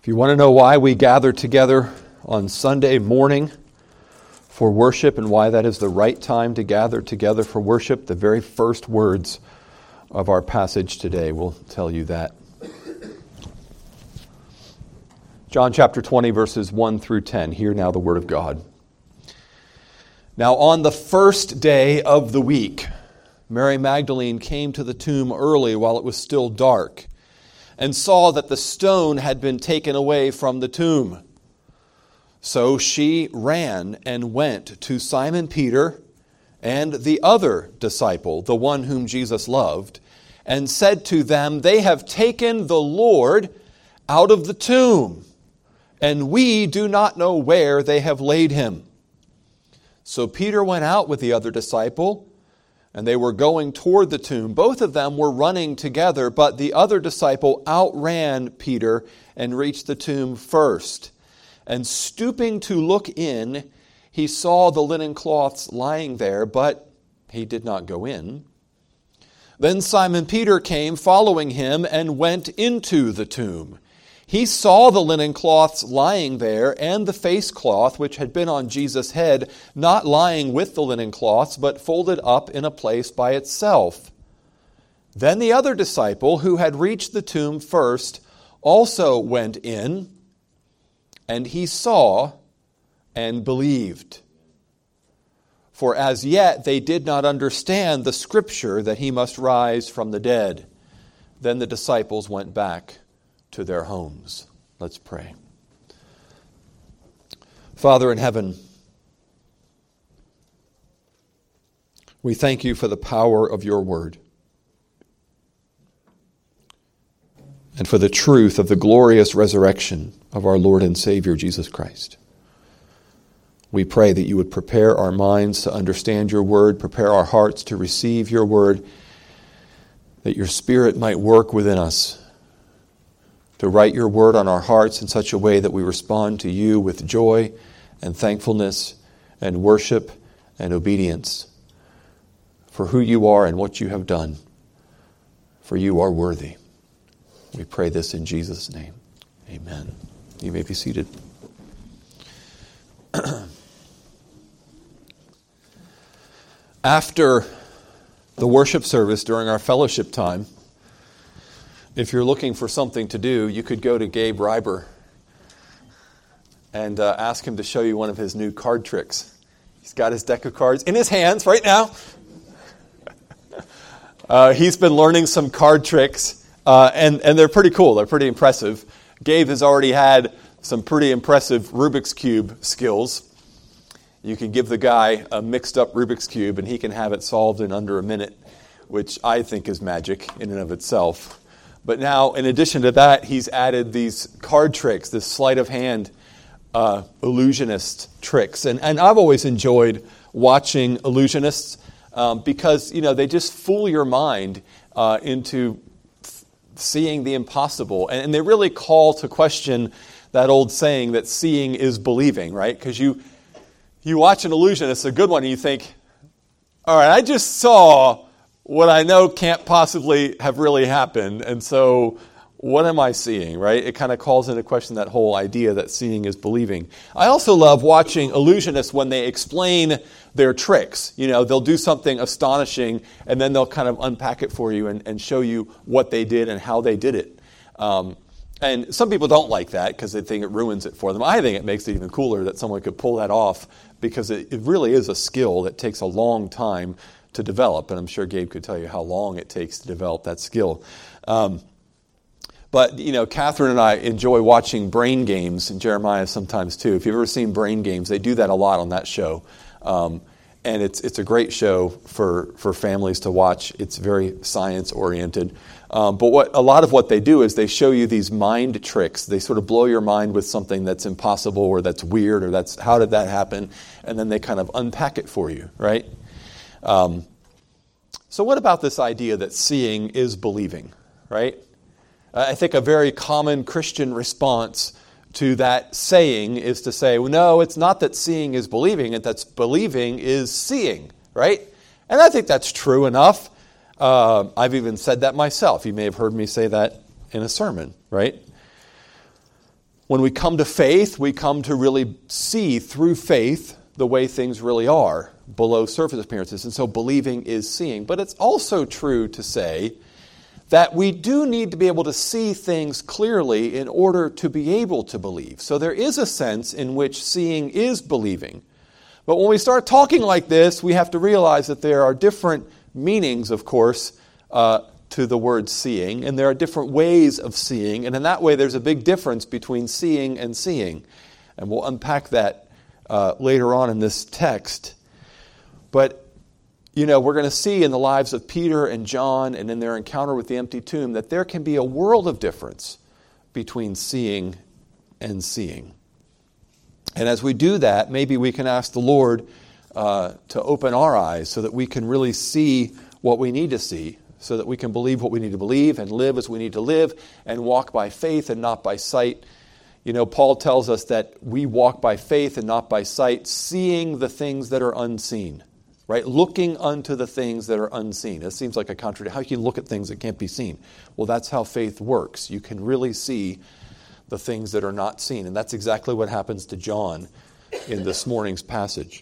If you want to know why we gather together on Sunday morning for worship and why that is the right time to gather together for worship, the very first words of our passage today will tell you that. John chapter 20, verses 1 through 10. Hear now the word of God. Now on the first day of the week, Mary Magdalene came to the tomb early while it was still dark, and saw that the stone had been taken away from the tomb. So she ran and went to Simon Peter and the other disciple, the one whom Jesus loved, and said to them, "They have taken the Lord out of the tomb, and we do not know where they have laid him." So Peter went out with the other disciple, and they were going toward the tomb. Both of them were running together, but the other disciple outran Peter and reached the tomb first. And stooping to look in, he saw the linen cloths lying there, but he did not go in. Then Simon Peter came following him and went into the tomb. He saw the linen cloths lying there, and the face cloth which had been on Jesus' head, not lying with the linen cloths, but folded up in a place by itself. Then the other disciple, who had reached the tomb first, also went in, and he saw and believed. For as yet they did not understand the scripture that he must rise from the dead. Then the disciples went back to their homes. Let's pray. Father in heaven, we thank you for the power of your word and for the truth of the glorious resurrection of our Lord and Savior Jesus Christ. We pray that you would prepare our minds to understand your word, prepare our hearts to receive your word, that your Spirit might work within us to write your word on our hearts in such a way that we respond to you with joy and thankfulness and worship and obedience for who you are and what you have done. For you are worthy. We pray this in Jesus' name. Amen. You may be seated. After the worship service during our fellowship time, if you're looking for something to do, you could go to Gabe Reiber and ask him to show you one of his new card tricks. He's got his deck of cards in his hands right now. He's been learning some card tricks, and they're pretty cool. They're pretty impressive. Gabe has already had some pretty impressive Rubik's Cube skills. You can give the guy a mixed-up Rubik's Cube, and he can have it solved in under a minute, which I think is magic in and of itself. But now, in addition to that, he's added these card tricks, this sleight of hand illusionist tricks. And I've always enjoyed watching illusionists because, they just fool your mind into seeing the impossible. And they really call to question that old saying that seeing is believing, right? Because you watch an illusionist, a good one, and you think, all right, I just saw what I know can't possibly have really happened. And so what am I seeing, right? It kind of calls into question that whole idea that seeing is believing. I also love watching illusionists when they explain their tricks. They'll do something astonishing, and then they'll kind of unpack it for you and show you what they did and how they did it. And some people don't like that because they think it ruins it for them. I think it makes it even cooler that someone could pull that off because it really is a skill that takes a long time to develop, and I'm sure Gabe could tell you how long it takes to develop that skill. But Catherine and I enjoy watching Brain Games, and Jeremiah sometimes too. If you've ever seen Brain Games, they do that a lot on that show. And it's a great show for families to watch. It's very science-oriented. But a lot of what they do is they show you these mind tricks. They sort of blow your mind with something that's impossible or that's weird or that's, how did that happen? And then they kind of unpack it for you, right? So what about this idea that seeing is believing, right? I think a very common Christian response to that saying is to say, well, no, it's not that seeing is believing, that's believing is seeing, right? And I think that's true enough. I've even said that myself. You may have heard me say that in a sermon, right? when we come to faith, we come to really see through faith the way things really are below surface appearances. And so believing is seeing. But it's also true to say that we do need to be able to see things clearly in order to be able to believe. So there is a sense in which seeing is believing. But when we start talking like this, we have to realize that there are different meanings, of course, to the word seeing, and there are different ways of seeing, and in that way there's a big difference between seeing and seeing. And we'll unpack that later on in this text. But, we're going to see in the lives of Peter and John and in their encounter with the empty tomb that there can be a world of difference between seeing and seeing. And as we do that, maybe we can ask the Lord to open our eyes so that we can really see what we need to see, so that we can believe what we need to believe and live as we need to live and walk by faith and not by sight. Paul tells us that we walk by faith and not by sight, seeing the things that are unseen, right? Looking unto the things that are unseen. It seems like a contradiction. How can you look at things that can't be seen? Well, that's how faith works. You can really see the things that are not seen. And that's exactly what happens to John in this morning's passage.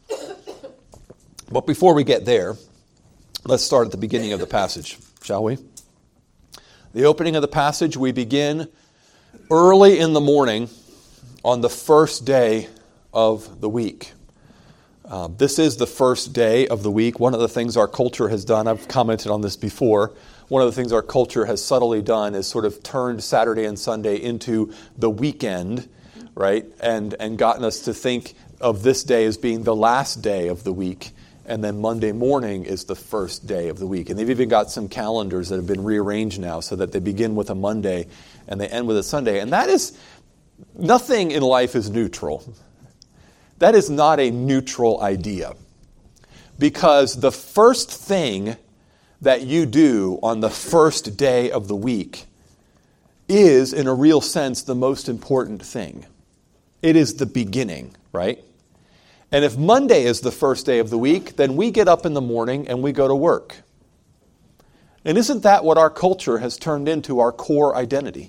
But before we get there, let's start at the beginning of the passage, shall we? The opening of the passage, we begin early in the morning on the first day of the week. This is the first day of the week. One of the things our culture has done, I've commented on this before, one of the things our culture has subtly done is sort of turned Saturday and Sunday into the weekend, right? And gotten us to think of this day as being the last day of the week. And then Monday morning is the first day of the week. And they've even got some calendars that have been rearranged now so that they begin with a Monday and they end with a Sunday. And that is, nothing in life is neutral. That is not a neutral idea. Because the first thing that you do on the first day of the week is, in a real sense, the most important thing. It is the beginning, right? And if Monday is the first day of the week, then we get up in the morning and we go to work. And isn't that what our culture has turned into our core identity?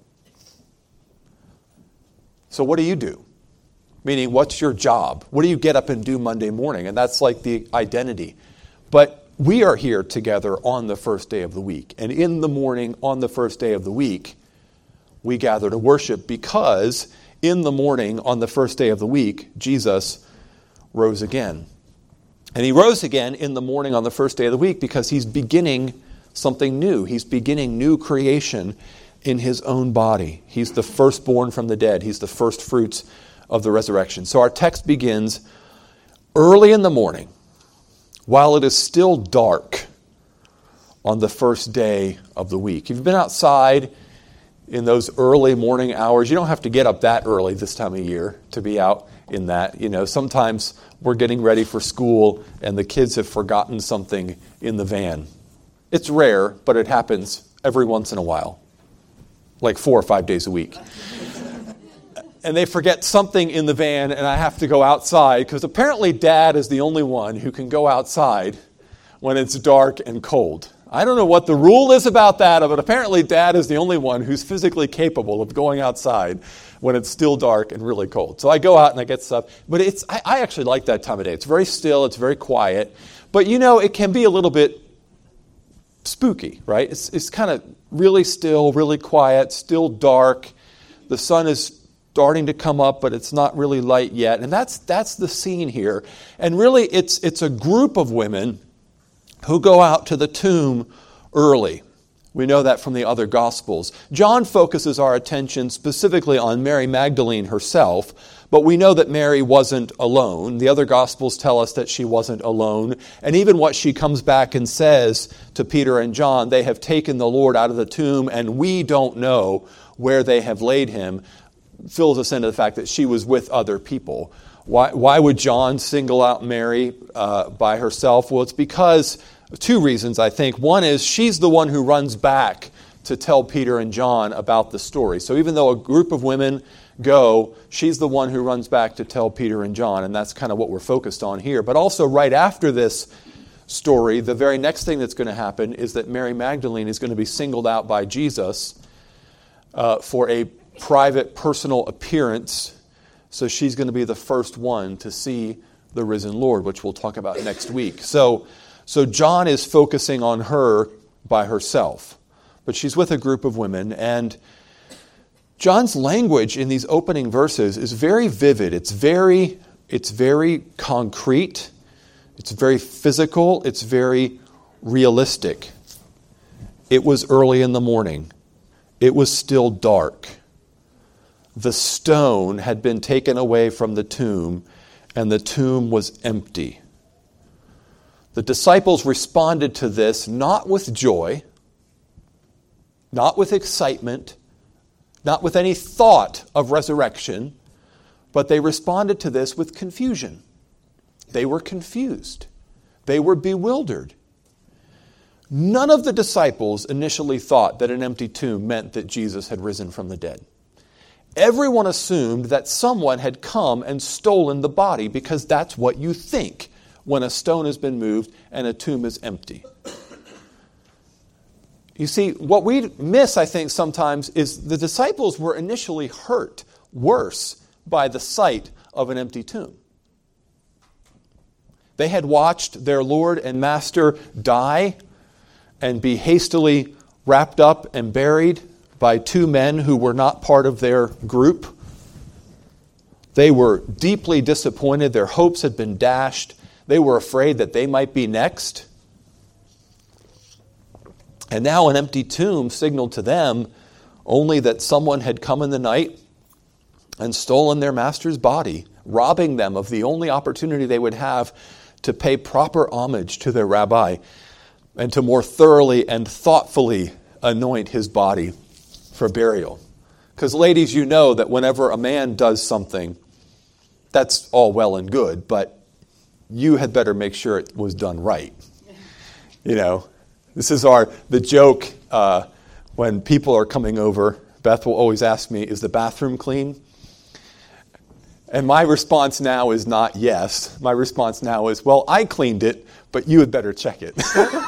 So what do you do? Meaning, what's your job? What do you get up and do Monday morning? And that's like the identity. But we are here together on the first day of the week. And in the morning on the first day of the week, we gather to worship because in the morning on the first day of the week, Jesus rose again. And he rose again in the morning on the first day of the week because he's beginning something new. He's beginning new creation in his own body. He's the firstborn from the dead. He's the first fruits of the resurrection. So our text begins early in the morning, while it is still dark on the first day of the week. If you've been outside in those early morning hours, you don't have to get up that early this time of year to be out in that. Sometimes we're getting ready for school and the kids have forgotten something in the van. It's rare, but it happens every once in a while, like 4 or 5 days a week. And they forget something in the van and I have to go outside because apparently Dad is the only one who can go outside when it's dark and cold. I don't know what the rule is about that, but apparently Dad is the only one who's physically capable of going outside when it's still dark and really cold. So I go out and I get stuff. But I actually like that time of day. It's very still. It's very quiet. But it can be a little bit spooky, right? It's kind of really still, really quiet, still dark. The sun is starting to come up, but it's not really light yet. And that's the scene here. And really, it's a group of women who go out to the tomb early. We know that from the other Gospels. John focuses our attention specifically on Mary Magdalene herself, but we know that Mary wasn't alone. The other Gospels tell us that she wasn't alone. And even what she comes back and says to Peter and John, they have taken the Lord out of the tomb and we don't know where they have laid him, fills us into the fact that she was with other people. Why would John single out Mary by herself? Well, it's because two reasons, I think. One is she's the one who runs back to tell Peter and John about the story. So even though a group of women go, she's the one who runs back to tell Peter and John, and that's kind of what we're focused on here. But also right after this story, the very next thing that's going to happen is that Mary Magdalene is going to be singled out by Jesus for a private, personal appearance. So she's going to be the first one to see the risen Lord, which we'll talk about next week. So John is focusing on her by herself, but she's with a group of women, and John's language in these opening verses is very vivid. It's very concrete. It's very physical. It's very realistic. It was early in the morning. It was still dark. The stone had been taken away from the tomb, and the tomb was empty. The disciples responded to this not with joy, not with excitement, not with any thought of resurrection, but they responded to this with confusion. They were confused. They were bewildered. None of the disciples initially thought that an empty tomb meant that Jesus had risen from the dead. Everyone assumed that someone had come and stolen the body, because that's what you think when a stone has been moved and a tomb is empty. You see, what we miss, I think, sometimes is the disciples were initially hurt worse by the sight of an empty tomb. They had watched their Lord and Master die and be hastily wrapped up and buried by two men who were not part of their group. They were deeply disappointed. Their hopes had been dashed. They were afraid that they might be next. And now an empty tomb signaled to them only that someone had come in the night and stolen their master's body, robbing them of the only opportunity they would have to pay proper homage to their rabbi and to more thoroughly and thoughtfully anoint his body for burial. Because ladies, you know that whenever a man does something, that's all well and good, but you had better make sure it was done right. You know, this is the joke when people are coming over. Beth will always ask me, is the bathroom clean? And my response now is not yes. My response now is, well, I cleaned it, but you had better check it.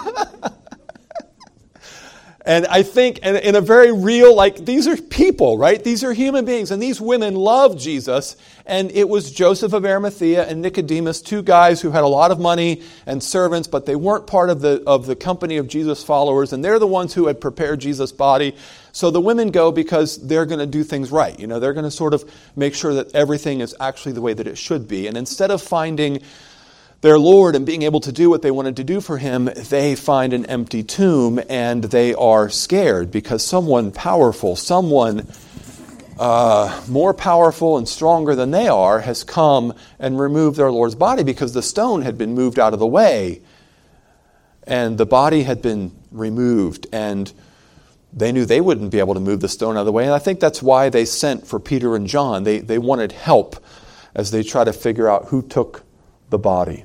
And I think in a very real, these are people, right? These are human beings. And these women loved Jesus. And it was Joseph of Arimathea and Nicodemus, two guys who had a lot of money and servants, but they weren't part of the company of Jesus' followers. And they're the ones who had prepared Jesus' body. So the women go because they're going to do things right. You know, they're going to sort of make sure that everything is actually the way that it should be. And instead of finding their Lord and being able to do what they wanted to do for him, they find an empty tomb and they are scared because someone powerful, someone more powerful and stronger than they are has come and removed their Lord's body, because the stone had been moved out of the way and the body had been removed, and they knew they wouldn't be able to move the stone out of the way. And I think that's why they sent for Peter and John. They wanted help as they try to figure out who took the body.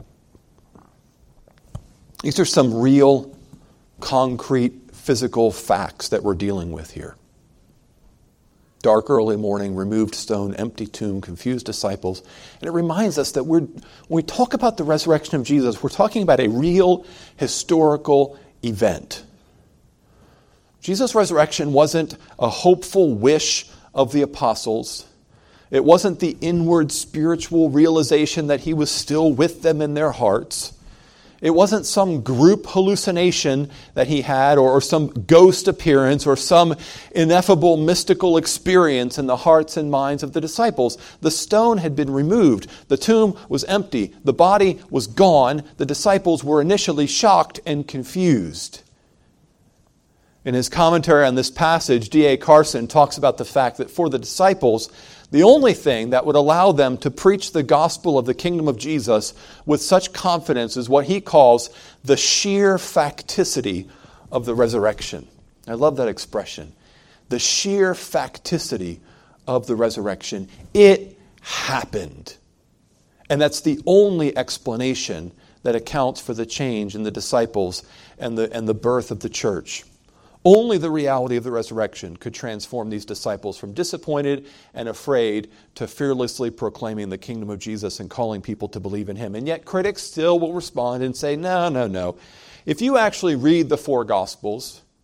These are some real, concrete, physical facts that we're dealing with here. Dark early morning, removed stone, empty tomb, confused disciples. And it reminds us that when we talk about the resurrection of Jesus, we're talking about a real historical event. Jesus' resurrection wasn't a hopeful wish of the apostles. It wasn't the inward spiritual realization that he was still with them in their hearts. It wasn't some group hallucination that he had, or some ghost appearance, or some ineffable mystical experience in the hearts and minds of the disciples. The stone had been removed. The tomb was empty. The body was gone. The disciples were initially shocked and confused. In his commentary on this passage, D.A. Carson talks about the fact that for the disciples, the only thing that would allow them to preach the gospel of the kingdom of Jesus with such confidence is what he calls the sheer facticity of the resurrection. I love that expression. The sheer facticity of the resurrection. It happened. And that's the only explanation that accounts for the change in the disciples and the birth of the church. Only the reality of the resurrection could transform these disciples from disappointed and afraid to fearlessly proclaiming the kingdom of Jesus and calling people to believe in him. And yet critics still will respond and say, no. If you actually read the four Gospels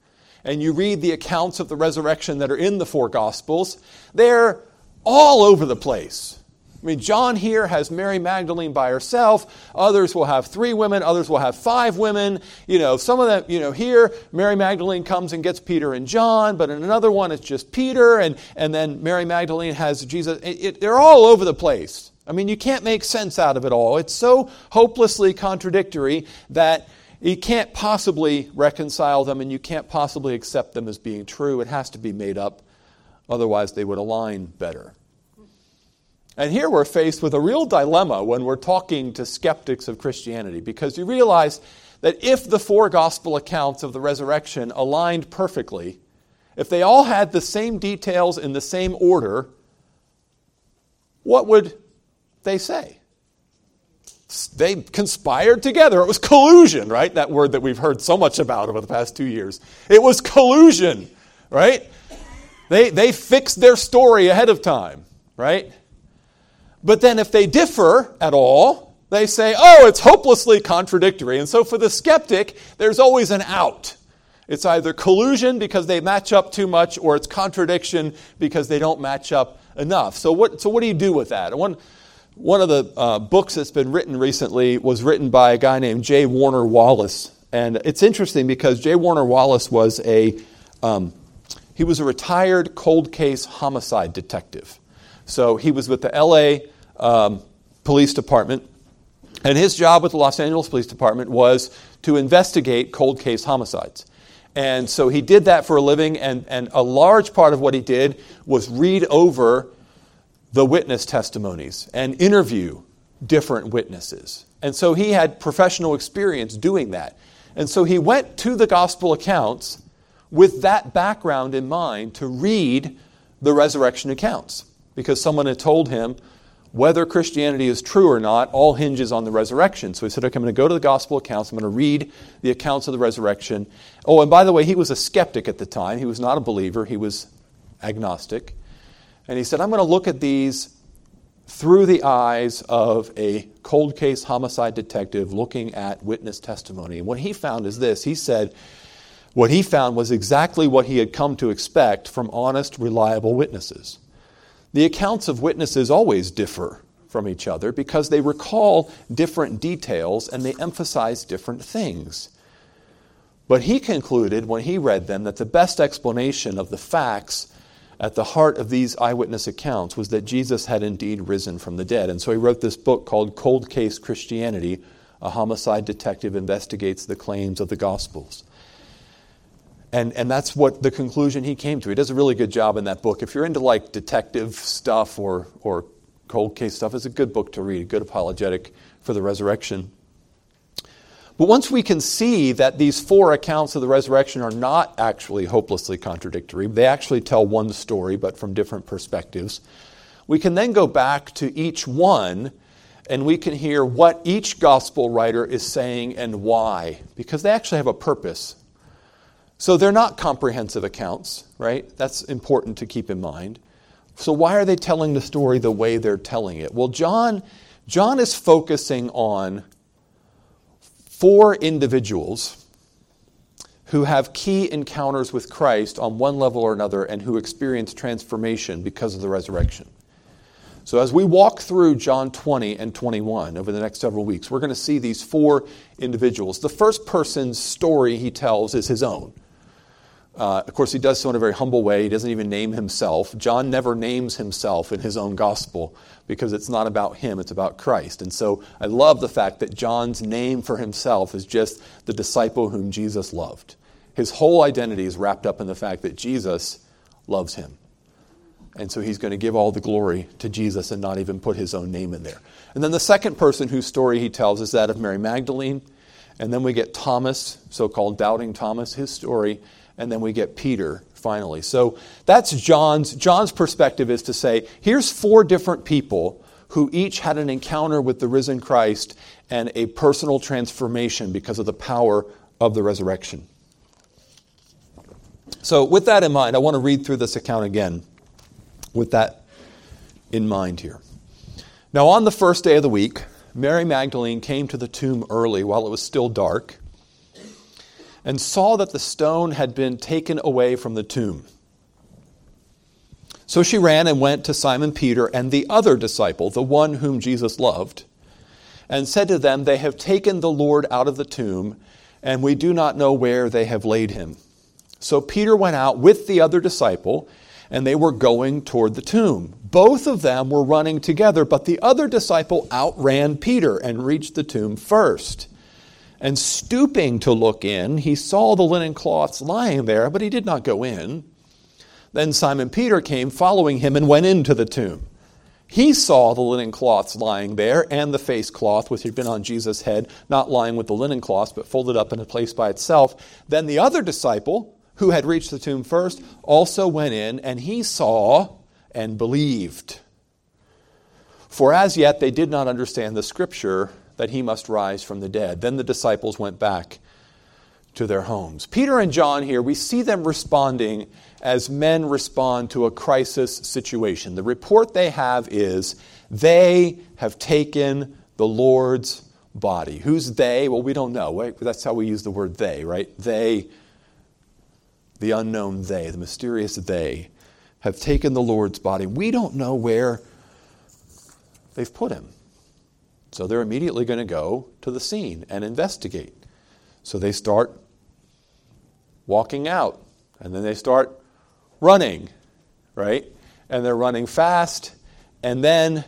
and you read the accounts of the resurrection that are in the four Gospels, they're all over the place. I mean, John here has Mary Magdalene by herself. Others will have 3 women. Others will have 5 women. Some of them, here, Mary Magdalene comes and gets Peter and John, but in another one, it's just Peter, and then Mary Magdalene has Jesus. They're all over the place. I mean, you can't make sense out of it all. It's so hopelessly contradictory that you can't possibly reconcile them, and you can't possibly accept them as being true. It has to be made up. Otherwise, they would align better. And here we're faced with a real dilemma when we're talking to skeptics of Christianity, because you realize that if the 4 gospel accounts of the resurrection aligned perfectly, if they all had the same details in the same order, what would they say? They conspired together. It was collusion, right? That word that we've heard so much about over the past 2 years. It was collusion, right? They fixed their story ahead of time, right? But then if they differ at all, they say, oh, it's hopelessly contradictory. And so for the skeptic, there's always an out. It's either collusion because they match up too much, or it's contradiction because they don't match up enough. So what do you do with that? One of the books that's been written recently was written by a guy named J. Warner Wallace. And it's interesting because J. Warner Wallace was a retired cold case homicide detective. So he was with the L.A. Police Department, and his job with the Los Angeles Police Department was to investigate cold case homicides. And so he did that for a living, and a large part of what he did was read over the witness testimonies and interview different witnesses. And so he had professional experience doing that. And so he went to the gospel accounts with that background in mind to read the resurrection accounts, because someone had told him whether Christianity is true or not all hinges on the resurrection. So he said, okay, I'm going to go to the gospel accounts. I'm going to read the accounts of the resurrection. Oh, and by the way, he was a skeptic at the time. He was not a believer. He was agnostic. And he said, I'm going to look at these through the eyes of a cold case homicide detective looking at witness testimony. And what he found is this. He said what he found was exactly what he had come to expect from honest, reliable witnesses. The accounts of witnesses always differ from each other because they recall different details and they emphasize different things. But he concluded when he read them that the best explanation of the facts at the heart of these eyewitness accounts was that Jesus had indeed risen from the dead. And so he wrote this book called Cold Case Christianity, A Homicide Detective Investigates the Claims of the Gospels. And that's what the conclusion he came to. He does a really good job in that book. If you're into like detective stuff or cold case stuff, it's a good book to read, a good apologetic for the resurrection. But once we can see that these 4 accounts of the resurrection are not actually hopelessly contradictory, they actually tell one story but from different perspectives, we can then go back to each one and we can hear what each gospel writer is saying and why, because they actually have a purpose. So they're not comprehensive accounts, right? That's important to keep in mind. So why are they telling the story the way they're telling it? Well, John is focusing on 4 individuals who have key encounters with Christ on one level or another and who experience transformation because of the resurrection. So as we walk through John 20 and 21 over the next several weeks, we're going to see these 4 individuals. The first person's story he tells is his own. Of course, he does so in a very humble way. He doesn't even name himself. John never names himself in his own gospel because it's not about him, it's about Christ. And so I love the fact that John's name for himself is just the disciple whom Jesus loved. His whole identity is wrapped up in the fact that Jesus loves him. And so he's going to give all the glory to Jesus and not even put his own name in there. And then the second person whose story he tells is that of Mary Magdalene. And then we get Thomas, so-called Doubting Thomas, his story. And then we get Peter, finally. So that's John's perspective, is to say, here's 4 different people who each had an encounter with the risen Christ and a personal transformation because of the power of the resurrection. So with that in mind, I want to read through this account again with that in mind here. Now, on the first day of the week, Mary Magdalene came to the tomb early while it was still dark and saw that the stone had been taken away from the tomb. So she ran and went to Simon Peter and the other disciple, the one whom Jesus loved, and said to them, "They have taken the Lord out of the tomb, and we do not know where they have laid him." So Peter went out with the other disciple, and they were going toward the tomb. Both of them were running together, but the other disciple outran Peter and reached the tomb first. And stooping to look in, he saw the linen cloths lying there, but he did not go in. Then Simon Peter came following him and went into the tomb. He saw the linen cloths lying there and the face cloth which had been on Jesus' head, not lying with the linen cloths, but folded up in a place by itself. Then the other disciple, who had reached the tomb first, also went in, and he saw and believed. For as yet they did not understand the scripture that he must rise from the dead. Then the disciples went back to their homes. Peter and John here, we see them responding as men respond to a crisis situation. The report they have is they have taken the Lord's body. Who's they? Well, we don't know. That's how we use the word they, right? They, the unknown they, the mysterious they, have taken the Lord's body. We don't know where they've put him. So they're immediately going to go to the scene and investigate. So they start walking out, and then they start running, right? And they're running fast, and then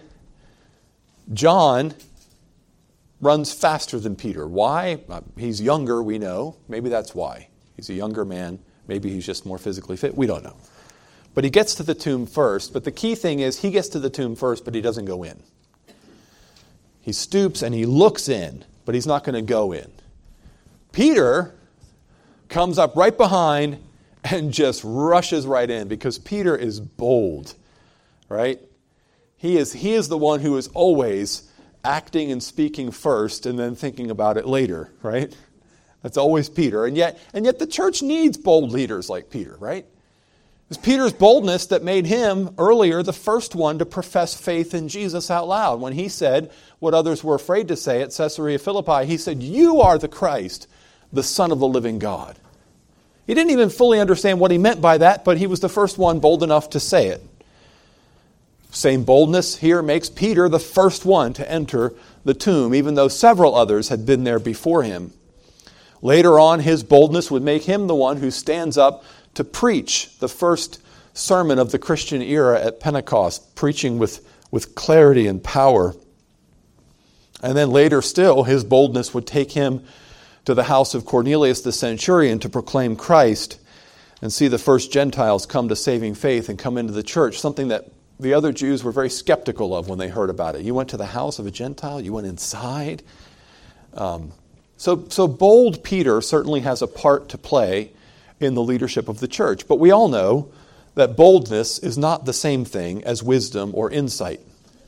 John runs faster than Peter. Why? He's younger, we know. Maybe that's why. He's a younger man. Maybe he's just more physically fit. We don't know. But he gets to the tomb first. But the key thing is he gets to the tomb first, but he doesn't go in. He stoops and he looks in, but he's not going to go in. Peter comes up right behind and just rushes right in because Peter is bold, right? He is the one who is always acting and speaking first and then thinking about it later, right? That's always Peter. And yet the church needs bold leaders like Peter, right? It's Peter's boldness that made him earlier the first one to profess faith in Jesus out loud. When he said what others were afraid to say at Caesarea Philippi, he said, "You are the Christ, the Son of the living God." He didn't even fully understand what he meant by that, but he was the first one bold enough to say it. Same boldness here makes Peter the first one to enter the tomb, even though several others had been there before him. Later on, his boldness would make him the one who stands up to preach the first sermon of the Christian era at Pentecost, preaching with clarity and power. And then later still, his boldness would take him to the house of Cornelius the centurion to proclaim Christ and see the first Gentiles come to saving faith and come into the church, something that the other Jews were very skeptical of when they heard about it. You went to the house of a Gentile? You went inside? So bold Peter certainly has a part to play in the leadership of the church. But we all know that boldness is not the same thing as wisdom or insight.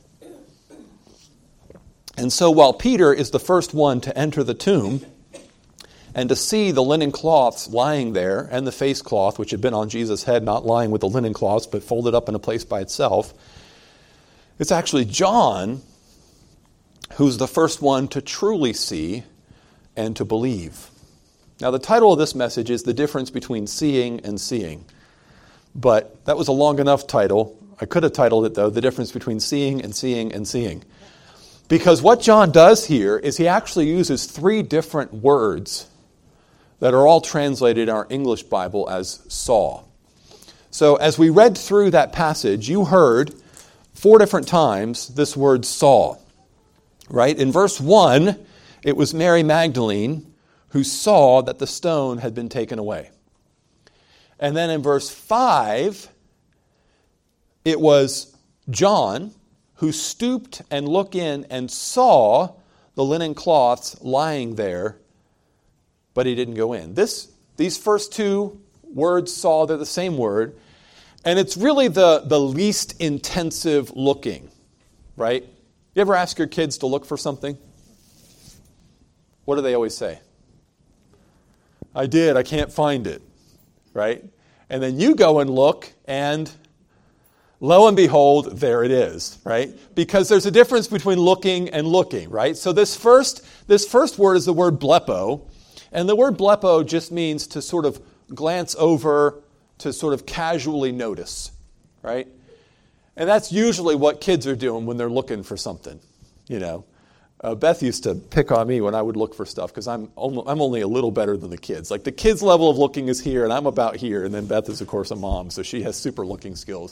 And so while Peter is the first one to enter the tomb and to see the linen cloths lying there and the face cloth, which had been on Jesus' head, not lying with the linen cloths, but folded up in a place by itself, it's actually John who's the first one to truly see and to believe. Now, the title of this message is The Difference Between Seeing and Seeing. But that was a long enough title. I could have titled it, though, The Difference Between Seeing and Seeing and Seeing. Because what John does here is he actually uses three different words that are all translated in our English Bible as saw. So as we read through that passage, you heard 4 different times this word saw. Right? In verse 1, it was Mary Magdalene who saw that the stone had been taken away. And then in verse 5, it was John who stooped and looked in and saw the linen cloths lying there, but he didn't go in. These first 2 words, saw, they're the same word, and it's really the least intensive looking, right? You ever ask your kids to look for something? What do they always say? I did, I can't find it, right? And then you go and look, and lo and behold, there it is, right? Because there's a difference between looking and looking, right? So this first word is the word blepo, And the word blepo just means to sort of glance over, to sort of casually notice, right? And that's usually what kids are doing when they're looking for something, you know. Beth used to pick on me when I would look for stuff because I'm only a little better than the kids. Like the kids' level of looking is here, and I'm about here. And then Beth is, of course, a mom, so she has super looking skills.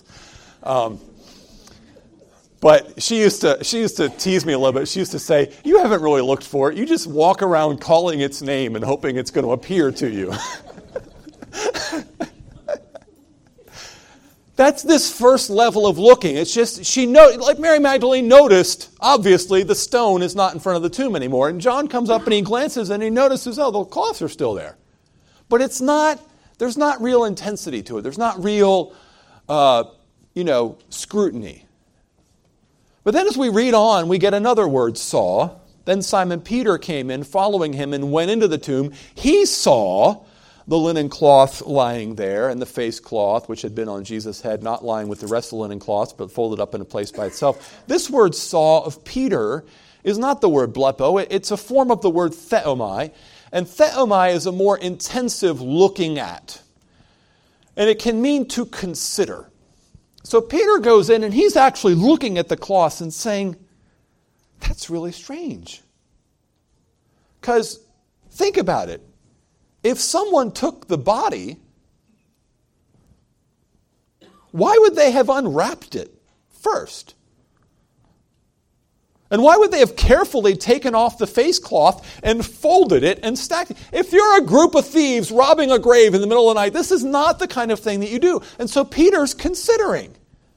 But she used to tease me a little bit. She used to say, "You haven't really looked for it. You just walk around calling its name and hoping it's going to appear to you." That's this first level of looking. It's just, like Mary Magdalene noticed, obviously, the stone is not in front of the tomb anymore. And John comes up and he glances and he notices, oh, the cloths are still there. But there's not real intensity to it. There's not real, scrutiny. But then as we read on, we get another word, saw. Then Simon Peter came in, following him, and went into the tomb. He saw the linen cloth lying there, and the face cloth, which had been on Jesus' head, not lying with the rest of the linen cloths, but folded up in a place by itself. This word saw of Peter is not the word blepo. It's a form of the word theomai. And theomai is a more intensive looking at. And it can mean to consider. So Peter goes in and he's actually looking at the cloths and saying, that's really strange. Because think about it. If someone took the body, why would they have unwrapped it first? And why would they have carefully taken off the face cloth and folded it and stacked it? If you're a group of thieves robbing a grave in the middle of the night, this is not the kind of thing that you do. And so Peter's considering.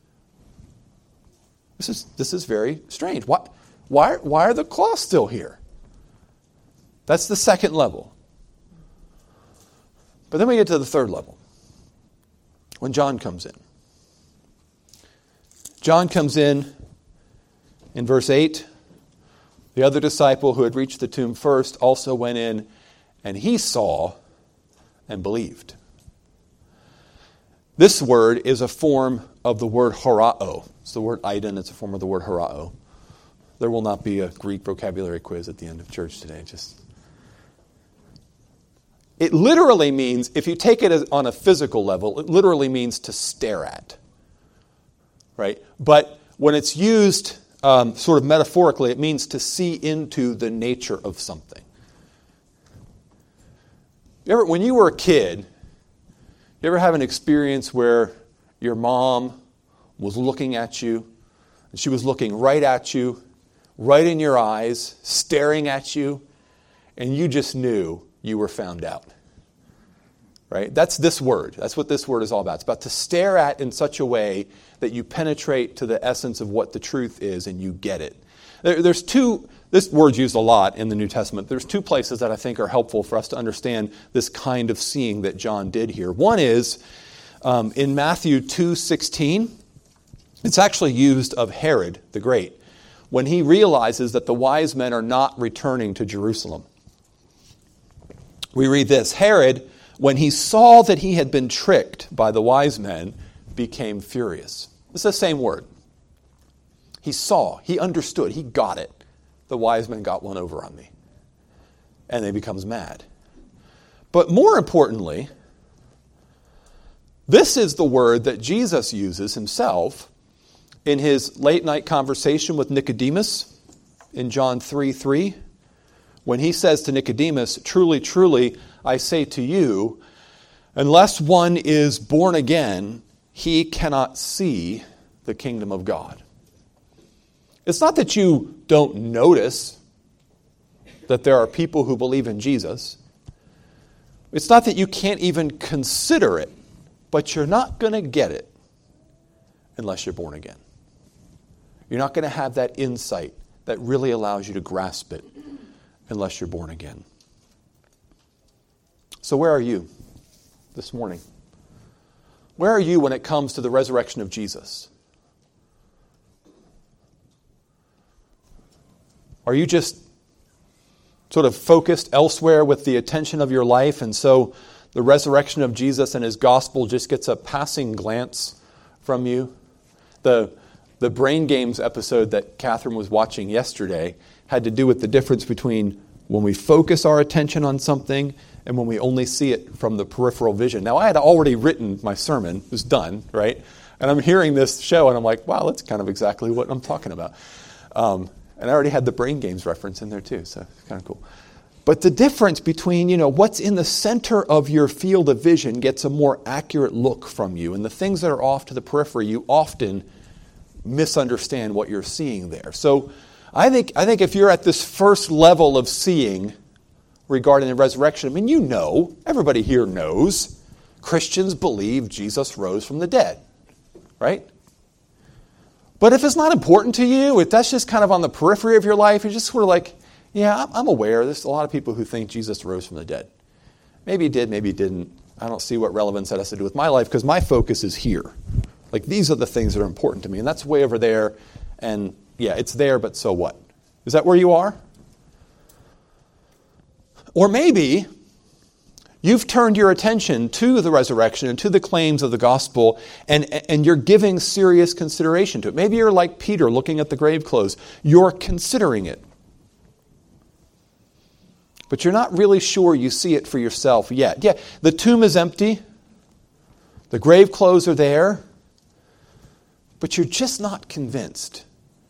This is very strange. Why are the cloths still here? That's the second level. But then we get to the third level, when John comes in. John comes in verse 8. The other disciple who had reached the tomb first also went in, and he saw and believed. This word is a form of the word horao. It's the word idon. It's a form of the word horao. There will not be a Greek vocabulary quiz at the end of church today. It literally means, if you take it on a physical level, it literally means to stare at. Right? But when it's used sort of metaphorically, it means to see into the nature of something. When you were a kid, you ever have an experience where your mom was looking at you, and she was looking right at you, right in your eyes, staring at you, and you just knew you were found out. Right? That's this word. That's what this word is all about. It's about to stare at in such a way that you penetrate to the essence of what the truth is and you get it. There's two, this word's used a lot in the New Testament. There's two places that I think are helpful for us to understand this kind of seeing that John did here. One is in Matthew 2:16. It's actually used of Herod the Great when he realizes that the wise men are not returning to Jerusalem. We read this, Herod, when he saw that he had been tricked by the wise men, became furious. It's the same word. He saw, he understood, he got it. The wise men got one over on me. And he becomes mad. But more importantly, this is the word that Jesus uses himself in his late night conversation with Nicodemus in John 3:3, when he says to Nicodemus, "Truly, truly, I say to you, unless one is born again, he cannot see the kingdom of God." It's not that you don't notice that there are people who believe in Jesus. It's not that you can't even consider it, but you're not going to get it unless you're born again. You're not going to have that insight that really allows you to grasp it unless you're born again. So where are you this morning? Where are you when it comes to the resurrection of Jesus? Are you just sort of focused elsewhere with the attention of your life, and so the resurrection of Jesus and his gospel just gets a passing glance from you? The Brain Games episode that Catherine was watching yesterday had to do with the difference between when we focus our attention on something and when we only see it from the peripheral vision. Now, I had already written my sermon. It was done, right? And I'm hearing this show, and I'm like, wow, that's kind of exactly what I'm talking about. And I already had the Brain Games reference in there, too, so it's kind of cool. But the difference between, what's in the center of your field of vision gets a more accurate look from you. And the things that are off to the periphery, you often misunderstand what you're seeing there. So I think if you're at this first level of seeing regarding the resurrection, everybody here knows Christians believe Jesus rose from the dead, right? But if it's not important to you, if that's just kind of on the periphery of your life, you're just sort of like, yeah, I'm aware. There's a lot of people who think Jesus rose from the dead. Maybe he did, maybe he didn't. I don't see what relevance that has to do with my life because my focus is here. Like, these are the things that are important to me, and that's way over there. And yeah, it's there, but so what? Is that where you are? Or maybe you've turned your attention to the resurrection and to the claims of the gospel, and you're giving serious consideration to it. Maybe you're like Peter looking at the grave clothes. You're considering it. But you're not really sure you see it for yourself yet. Yeah, the tomb is empty. The grave clothes are there. But you're just not convinced.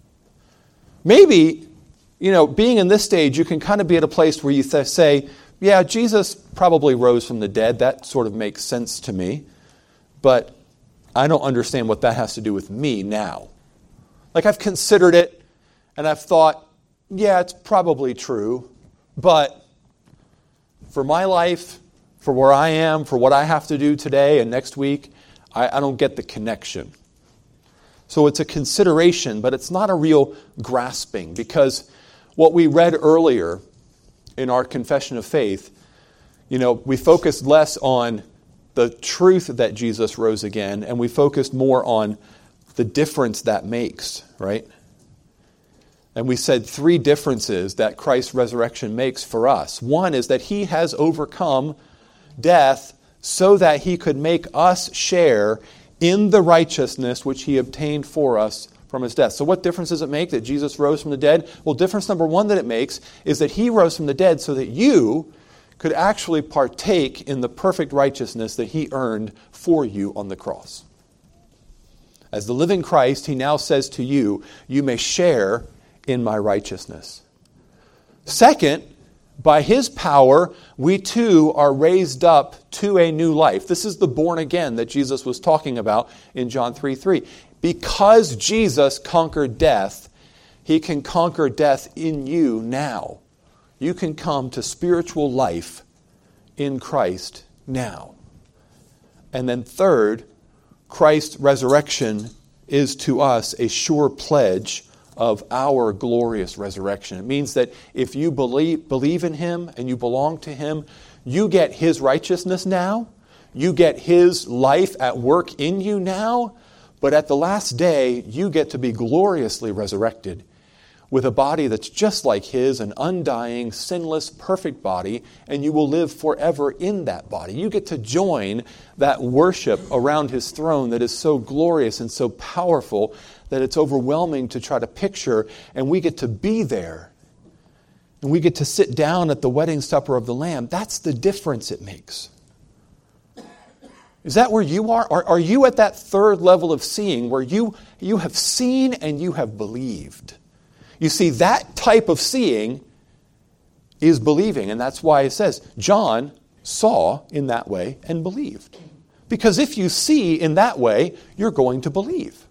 Maybe, being in this stage, you can kind of be at a place where you say, yeah, Jesus probably rose from the dead. That sort of makes sense to me. But I don't understand what that has to do with me now. Like, I've considered it, and I've thought, yeah, it's probably true. But for my life, for where I am, for what I have to do today and next week, I don't get the connection. So it's a consideration, but it's not a real grasping, because what we read earlier in our confession of faith, we focused less on the truth that Jesus rose again, and we focused more on the difference that makes, right? And we said 3 differences that Christ's resurrection makes for us. One is that he has overcome death so that he could make us share in the righteousness which he obtained for us from his death. So what difference does it make that Jesus rose from the dead? Well, difference number 1 that it makes is that he rose from the dead so that you could actually partake in the perfect righteousness that he earned for you on the cross. As the living Christ, he now says to you, you may share in my righteousness. Second, by his power, we too are raised up to a new life. This is the born again that Jesus was talking about in John 3:3. Because Jesus conquered death, he can conquer death in you now. You can come to spiritual life in Christ now. And then third, Christ's resurrection is to us a sure pledge of our glorious resurrection. It means that if you believe in him and you belong to him, you get his righteousness now, you get his life at work in you now, but at the last day, you get to be gloriously resurrected with a body that's just like his, an undying, sinless, perfect body, and you will live forever in that body. You get to join that worship around his throne that is so glorious and so powerful that it's overwhelming to try to picture, and we get to be there. And we get to sit down at the wedding supper of the Lamb. That's the difference it makes. Is that where you are? Are you at that third level of seeing where you have seen and you have believed? You see, that type of seeing is believing, and that's why it says, John saw in that way and believed. Because if you see in that way, you're going to believe.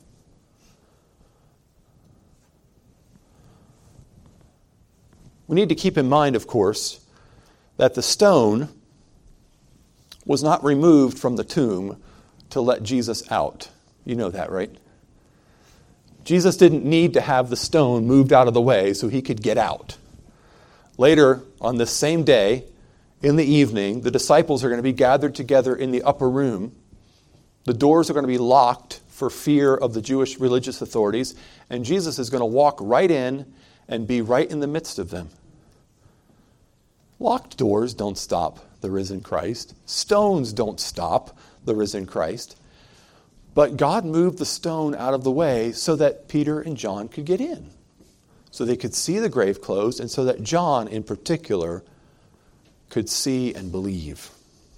We need to keep in mind, of course, that the stone was not removed from the tomb to let Jesus out. You know that, right? Jesus didn't need to have the stone moved out of the way so he could get out. Later, on this same day, in the evening, the disciples are going to be gathered together in the upper room. The doors are going to be locked for fear of the Jewish religious authorities, and Jesus is going to walk right in and be right in the midst of them. Locked doors don't stop the risen Christ. Stones don't stop the risen Christ. But God moved the stone out of the way so that Peter and John could get in. so they could see the grave closed, and so that John in particular could see and believe.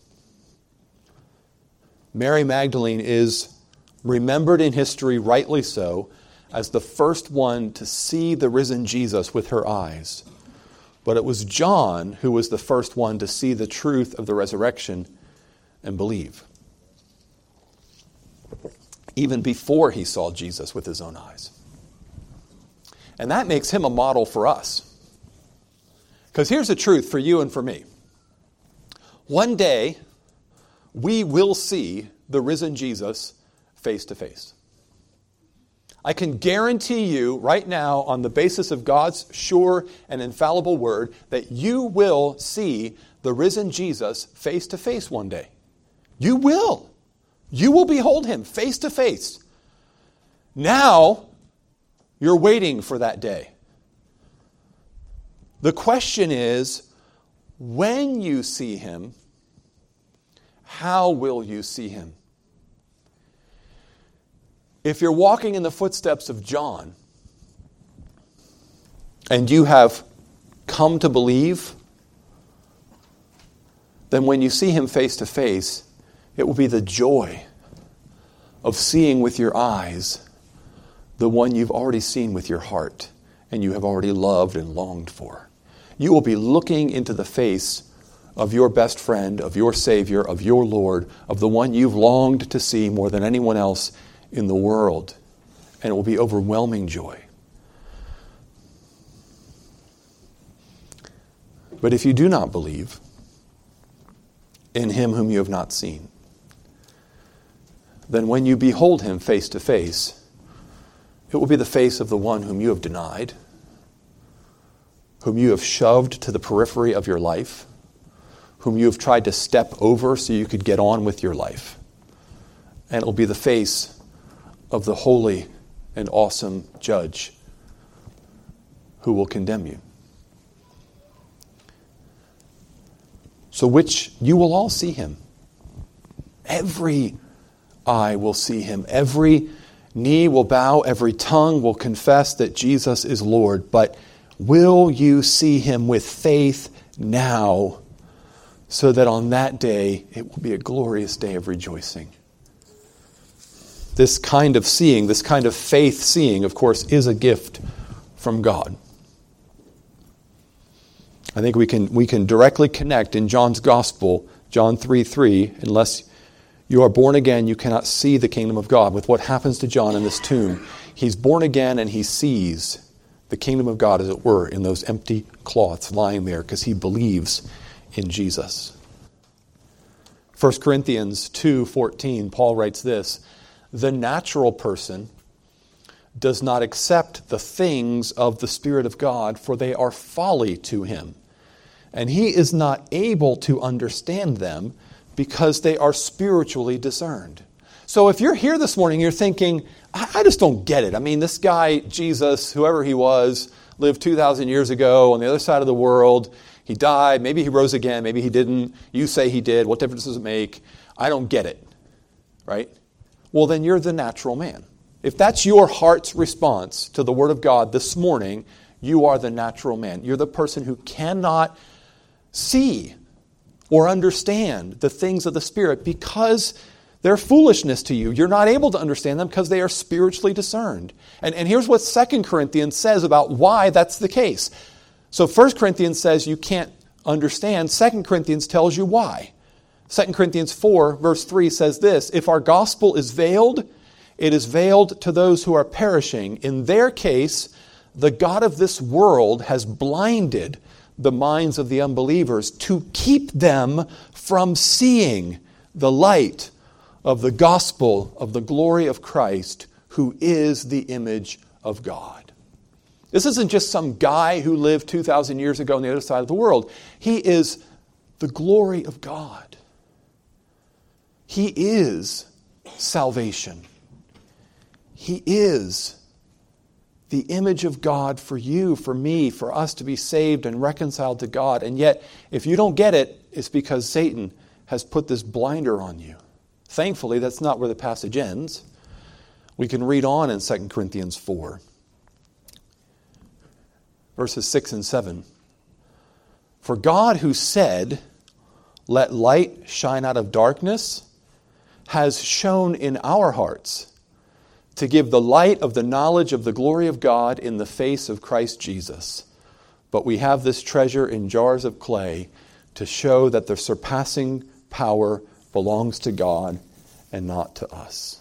Mary Magdalene is remembered in history, rightly so, as the first one to see the risen Jesus with her eyes. But it was John who was the first one to see the truth of the resurrection and believe, even before he saw Jesus with his own eyes. And that makes him a model for us. Because here's the truth for you and for me. One day, we will see the risen Jesus face to face. I can guarantee you right now, on the basis of God's sure and infallible word, that you will see the risen Jesus face to face one day. You will. You will behold him face to face. Now, you're waiting for that day. The question is, when you see him, how will you see him? If you're walking in the footsteps of John, and you have come to believe, then when you see him face to face, it will be the joy of seeing with your eyes the one you've already seen with your heart and you have already loved and longed for. You will be looking into the face of your best friend, of your Savior, of your Lord, of the one you've longed to see more than anyone else in the world. And it will be overwhelming joy. But if you do not believe in him whom you have not seen, then when you behold him face to face, it will be the face of the one whom you have denied, whom you have shoved to the periphery of your life, whom you have tried to step over so you could get on with your life. And it will be the face of the holy and awesome judge who will condemn you. So which you will all see him. Every eye will see him. Every knee will bow. Every tongue will confess that Jesus is Lord. But will you see him with faith now, so that on that day it will be a glorious day of rejoicing? This kind of seeing, this kind of faith seeing, of course, is a gift from God. I think we can directly connect in John's Gospel, John 3:3, unless you are born again, you cannot see the kingdom of God, with what happens to John in this tomb. He's born again and he sees the kingdom of God, as it were, in those empty cloths lying there, because he believes in Jesus. 1 Corinthians 2:14, Paul writes this: the natural person does not accept the things of the Spirit of God, for they are folly to him, and he is not able to understand them because they are spiritually discerned. So if you're here this morning, you're thinking, I just don't get it. I mean, this guy, Jesus, whoever he was, lived 2,000 years ago on the other side of the world. He died. Maybe he rose again. Maybe he didn't. You say he did. What difference does it make? I don't get it. Right? Well, then you're the natural man. If that's your heart's response to the Word of God this morning, you are the natural man. You're the person who cannot see or understand the things of the Spirit because they're foolishness to you. You're not able to understand them because they are spiritually discerned. And here's what 2 Corinthians says about why that's the case. So 1 Corinthians says you can't understand. 2 Corinthians tells you why. 2 Corinthians 4, verse 3 says this: if our gospel is veiled, it is veiled to those who are perishing. In their case, the God of this world has blinded the minds of the unbelievers to keep them from seeing the light of the gospel of the glory of Christ, who is the image of God. This isn't just some guy who lived 2,000 years ago on the other side of the world. He is the glory of God. He is salvation. He is the image of God for you, for me, for us to be saved and reconciled to God. And yet, if you don't get it, it's because Satan has put this blinder on you. Thankfully, that's not where the passage ends. We can read on in 2 Corinthians 4. verses 6 and 7. For God who said, "Let light shine out of darkness," has shone in our hearts to give the light of the knowledge of the glory of God in the face of Christ Jesus. But we have this treasure in jars of clay to show that the surpassing power belongs to God and not to us.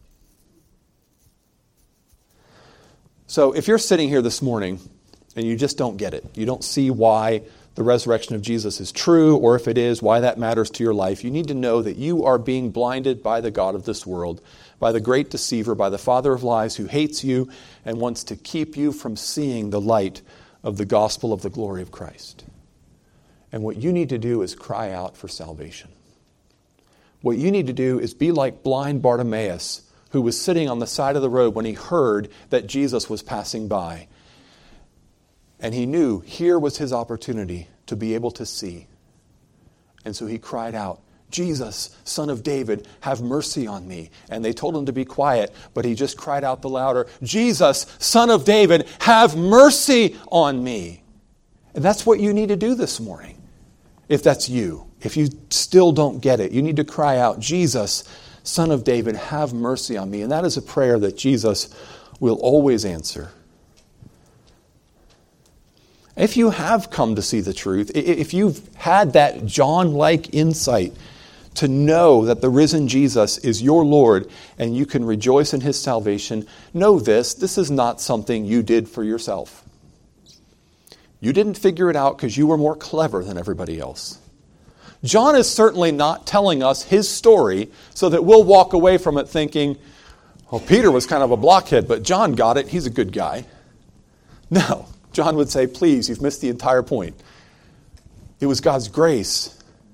So if you're sitting here this morning and you just don't get it, you don't see why the resurrection of Jesus is true, or if it is, why that matters to your life, you need to know that you are being blinded by the god of this world, by the great deceiver, by the father of lies who hates you and wants to keep you from seeing the light of the gospel of the glory of Christ. And what you need to do is cry out for salvation. What you need to do is be like blind Bartimaeus, who was sitting on the side of the road when he heard that Jesus was passing by. And he knew here was his opportunity to be able to see. And so he cried out, "Jesus, Son of David, have mercy on me." And they told him to be quiet, but he just cried out the louder, "Jesus, Son of David, have mercy on me." And that's what you need to do this morning. If that's you, if you still don't get it, you need to cry out, "Jesus, Son of David, have mercy on me." And that is a prayer that Jesus will always answer. If you have come to see the truth, if you've had that John-like insight to know that the risen Jesus is your Lord and you can rejoice in his salvation, know this is not something you did for yourself. You didn't figure it out because you were more clever than everybody else. John is certainly not telling us his story so that we'll walk away from it thinking, "Well, Peter was kind of a blockhead, but John got it. He's a good guy." No. John would say, "Please, you've missed the entire point." It was God's grace.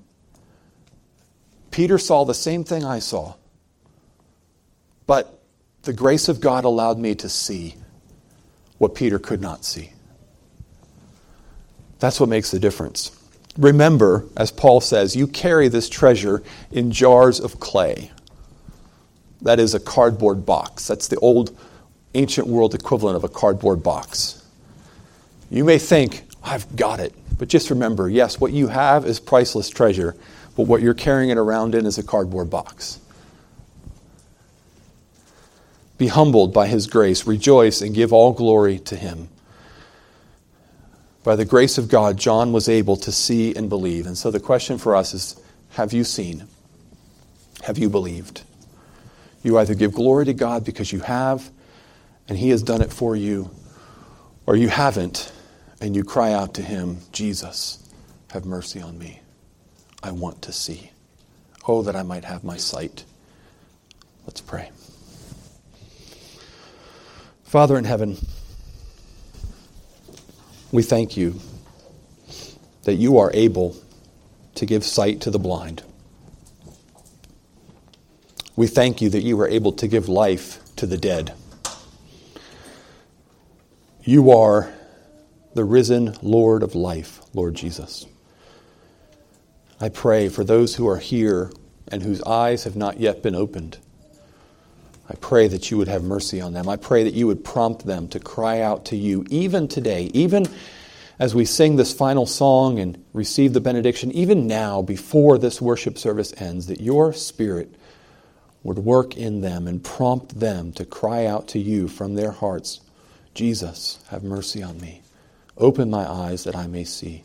Peter saw the same thing I saw. But the grace of God allowed me to see what Peter could not see. That's what makes the difference. Remember, as Paul says, you carry this treasure in jars of clay. That is a cardboard box. That's the old ancient world equivalent of a cardboard box. You may think, "I've got it." But just remember, yes, what you have is priceless treasure, but what you're carrying it around in is a cardboard box. Be humbled by his grace. Rejoice and give all glory to him. By the grace of God, John was able to see and believe. And so the question for us is, have you seen? Have you believed? You either give glory to God because you have, and he has done it for you, or you haven't, and you cry out to him, "Jesus, have mercy on me. I want to see. Oh, that I might have my sight." Let's pray. Father in heaven, we thank you that you are able to give sight to the blind. We thank you that you are able to give life to the dead. You are the risen Lord of life, Lord Jesus. I pray for those who are here and whose eyes have not yet been opened. I pray that you would have mercy on them. I pray that you would prompt them to cry out to you, even today, even as we sing this final song and receive the benediction, even now, before this worship service ends, that your Spirit would work in them and prompt them to cry out to you from their hearts, "Jesus, have mercy on me. Open my eyes that I may see."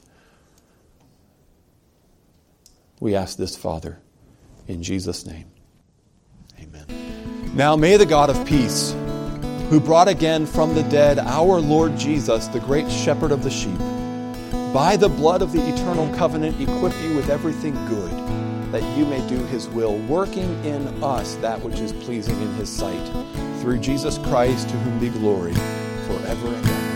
We ask this, Father, in Jesus' name. Amen. Now may the God of peace, who brought again from the dead our Lord Jesus, the great shepherd of the sheep, by the blood of the eternal covenant equip you with everything good, that you may do his will, working in us that which is pleasing in his sight, through Jesus Christ, to whom be glory forever and ever.